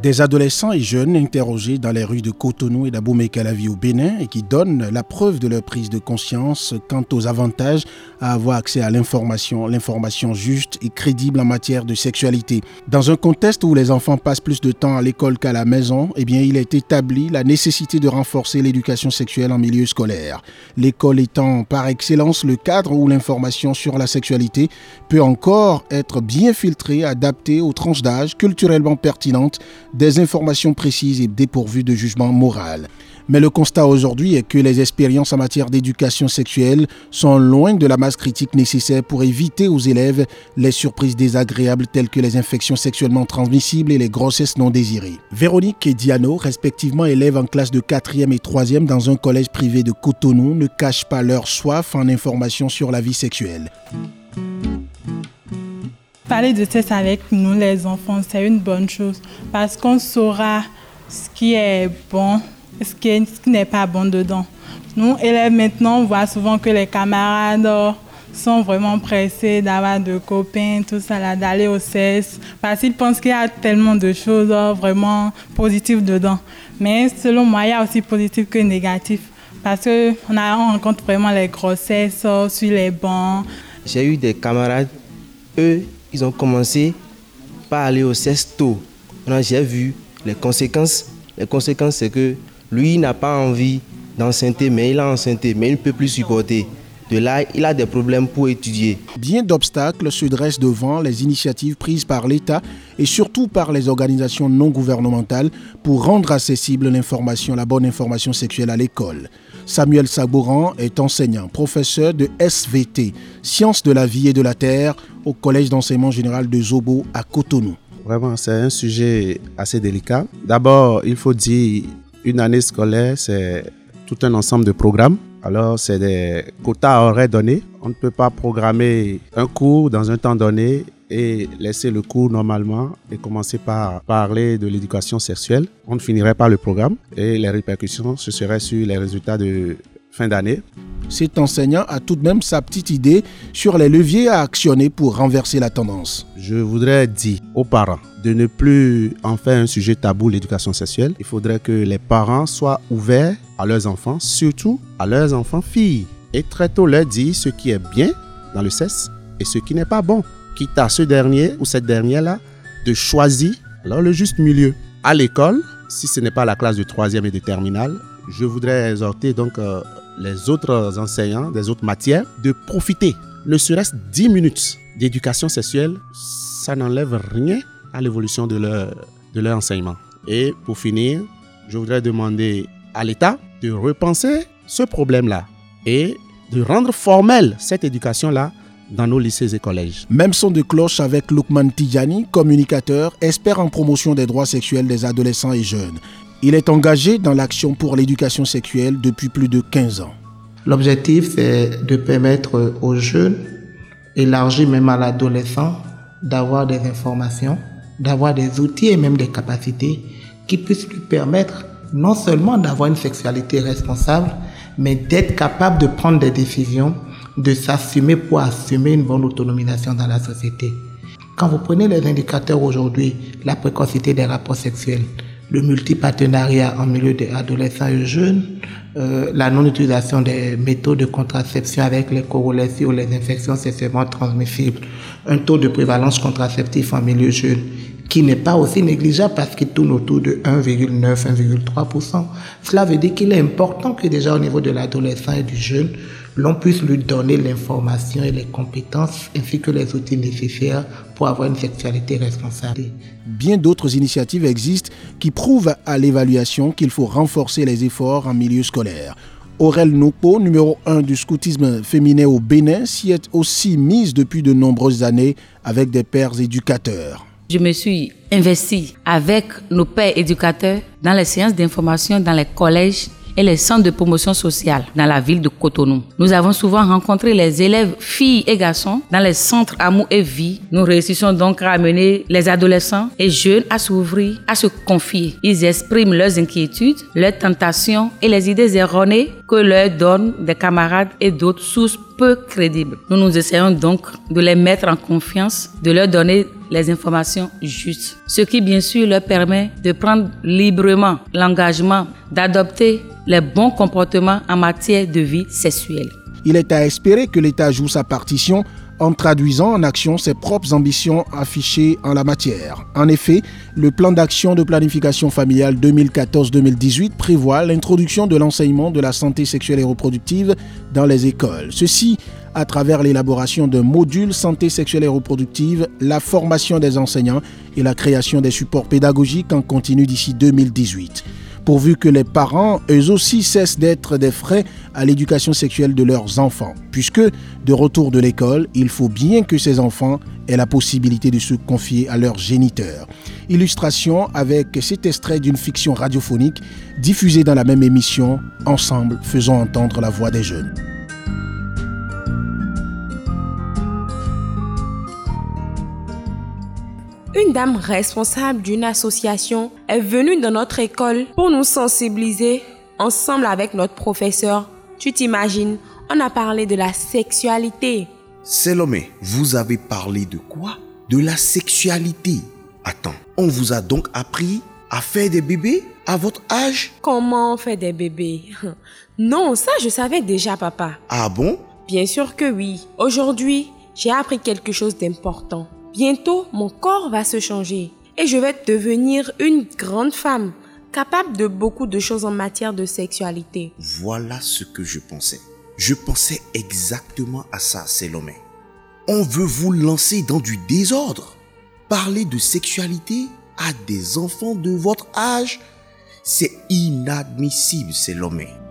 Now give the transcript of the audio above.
Des adolescents et jeunes interrogés dans les rues de Cotonou et d'Abomey-Calavi au Bénin et qui donnent la preuve de leur prise de conscience quant aux avantages à avoir accès à l'information juste et crédible en matière de sexualité. Dans un contexte où les enfants passent plus de temps à l'école qu'à la maison, il est établi la nécessité de renforcer l'éducation sexuelle en milieu scolaire. L'école étant par excellence le cadre où l'information sur la sexualité peut encore être bien filtrée, adaptée aux tranches d'âge, culturellement pertinentes, des informations précises et dépourvues de jugement moral. Mais le constat aujourd'hui est que les expériences en matière d'éducation sexuelle sont loin de la masse critique nécessaire pour éviter aux élèves les surprises désagréables telles que les infections sexuellement transmissibles et les grossesses non désirées. Véronique et Diano, respectivement élèves en classe de 4e et 3e dans un collège privé de Cotonou, ne cachent pas leur soif en information sur la vie sexuelle. Parler de sexe avec nous, les enfants, c'est une bonne chose parce qu'on saura ce qui est bon et ce qui n'est pas bon dedans. Nous, élèves, maintenant, on voit souvent que les camarades sont vraiment pressés d'avoir de copains, tout ça, là, d'aller au sexe, parce qu'ils pensent qu'il y a tellement de choses vraiment positives dedans. Mais selon moi, il y a aussi positif que négatif parce qu'on rencontre vraiment les grossesses sur les bancs. J'ai eu des camarades, eux, ils ont commencé par aller au sexe tôt. J'ai vu les conséquences. Les conséquences, c'est que lui, il n'a pas envie d'enceinte, mais il a enceinté, mais il ne peut plus supporter. De là, il a des problèmes pour étudier. Bien d'obstacles se dressent devant les initiatives prises par l'État et surtout par les organisations non gouvernementales pour rendre accessible la bonne information sexuelle à l'école. Samuel Sabouran est enseignant, professeur de SVT, Sciences de la vie et de la terre, au Collège d'enseignement général de Zobo à Cotonou. Vraiment, c'est un sujet assez délicat. D'abord, il faut dire, une année scolaire, c'est tout un ensemble de programmes. Alors, c'est des quotas horaires donnés. On ne peut pas programmer un cours dans un temps donné et laisser le cours normalement et commencer par parler de l'éducation sexuelle. On ne finirait pas le programme et les répercussions, ce serait sur les résultats de fin d'année. Cet enseignant a tout de même sa petite idée sur les leviers à actionner pour renverser la tendance. Je voudrais dire aux parents de ne plus en faire un sujet tabou, l'éducation sexuelle. Il faudrait que les parents soient ouverts à leurs enfants, surtout à leurs enfants filles. Et très tôt leur dire ce qui est bien dans le sexe et ce qui n'est pas bon. Quitte à ce dernier ou cette dernière-là de choisir alors le juste milieu. À l'école, si ce n'est pas la classe de 3e et de terminale, je voudrais exhorter donc les autres enseignants des autres matières de profiter, ne serait-ce 10 minutes d'éducation sexuelle, ça n'enlève rien à l'évolution de leur enseignement. Et pour finir, je voudrais demander à l'État de repenser ce problème-là et de rendre formelle cette éducation-là dans nos lycées et collèges. Même son de cloche avec Lukman Tidjani, communicateur, expert en promotion des droits sexuels des adolescents et jeunes. Il est engagé dans l'action pour l'éducation sexuelle depuis plus de 15 ans. L'objectif, c'est de permettre aux jeunes, élargis même à l'adolescent, d'avoir des informations, d'avoir des outils et même des capacités qui puissent lui permettre non seulement d'avoir une sexualité responsable, mais d'être capable de prendre des décisions, de s'assumer pour assumer une bonne autonomisation dans la société. Quand vous prenez les indicateurs aujourd'hui, la précocité des rapports sexuels, le multipartenariat en milieu des adolescents et jeunes, la non-utilisation des méthodes de contraception avec les corollaires sur les infections sexuellement transmissibles, un taux de prévalence contraceptif en milieu jeune qui n'est pas aussi négligeable parce qu'il tourne autour de 1,9-1,3%. Cela veut dire qu'il est important que déjà au niveau de l'adolescent et du jeune, l'on puisse lui donner l'information et les compétences ainsi que les outils nécessaires pour avoir une sexualité responsable. Bien d'autres initiatives existent qui prouvent à l'évaluation qu'il faut renforcer les efforts en milieu scolaire. Aurel Noupo, numéro 1 du scoutisme féminin au Bénin, s'y est aussi mise depuis de nombreuses années avec des pères éducateurs. Je me suis investie avec nos pères éducateurs dans les séances d'information dans les collèges et les centres de promotion sociale dans la ville de Cotonou. Nous avons souvent rencontré les élèves, filles et garçons, dans les centres Amour et Vie. Nous réussissons donc à amener les adolescents et jeunes à s'ouvrir, à se confier. Ils expriment leurs inquiétudes, leurs tentations et les idées erronées que leur donnent des camarades et d'autres sources peu crédibles. Nous nous essayons donc de les mettre en confiance, de leur donner les informations justes, ce qui bien sûr leur permet de prendre librement l'engagement d'adopter les bons comportements en matière de vie sexuelle. Il est à espérer que l'État joue sa partition en traduisant en action ses propres ambitions affichées en la matière. En effet, le plan d'action de planification familiale 2014-2018 prévoit l'introduction de l'enseignement de la santé sexuelle et reproductive dans les écoles. Ceci à travers l'élaboration d'un module santé sexuelle et reproductive, la formation des enseignants et la création des supports pédagogiques en continu d'ici 2018. Pourvu que les parents, eux aussi, cessent d'être des frais à l'éducation sexuelle de leurs enfants. Puisque, de retour de l'école, il faut bien que ces enfants aient la possibilité de se confier à leurs géniteurs. Illustration avec cet extrait d'une fiction radiophonique diffusée dans la même émission. Ensemble, faisons entendre la voix des jeunes. Une dame responsable d'une association est venue dans notre école pour nous sensibiliser ensemble avec notre professeur. Tu t'imagines, on a parlé de la sexualité. Salomé, vous avez parlé de quoi? De la sexualité. Attends, on vous a donc appris à faire des bébés à votre âge? Comment on fait des bébés? Non, ça je savais déjà, papa. Ah bon? Bien sûr que oui. Aujourd'hui, j'ai appris quelque chose d'important. Bientôt, mon corps va se changer et je vais devenir une grande femme, capable de beaucoup de choses en matière de sexualité. Voilà ce que je pensais. Je pensais exactement à ça, Salomé. On veut vous lancer dans du désordre. Parler de sexualité à des enfants de votre âge, c'est inadmissible, Salomé.